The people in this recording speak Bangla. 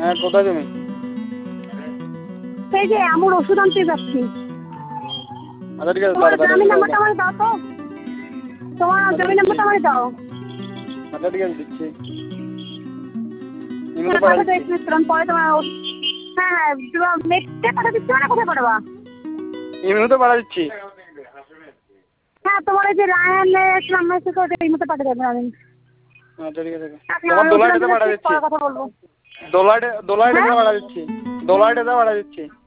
হ্যাঁ, কোথায় তুমি? সেই যে আমার ওষুধ আনতে যাচ্ছি। আচ্ছা ঠিক আছে, তোমার তাড়াতাড়ি জমি দাও। নাম্বারটা আমাকে দাও তো। তোমার জমি নাম্বারটা আমাকে দাও। আচ্ছা ঠিক আছে, দিচ্ছি। ইমো তো হ্যাঁ, পাঠা পাঠাতে দিচ্ছি। একটু পরে তোমার হ্যাঁ হ্যাঁ নেক্সটে পাঠা দিচ্ছি না, কোথায় পাঠাবা? ইমো তো পাঠা দিচ্ছি। হ্যাঁ, তোমার এই যে রায়ানের নাম্বার থেকে ওটা এই মতো পাঠিয়ে দেবেন আমি। আচ্ছা ঠিক আছে। আপনি তোমার আমি ওষুধ দোলাইটাতে আনতে পাঠা যাচ্ছি, দিচ্ছি। পরে কথা বলবো। দোলাইটাতে হ্যাঁ পাঠা দিচ্ছি। দোলাইটাতে পাঠা দিচ্ছি।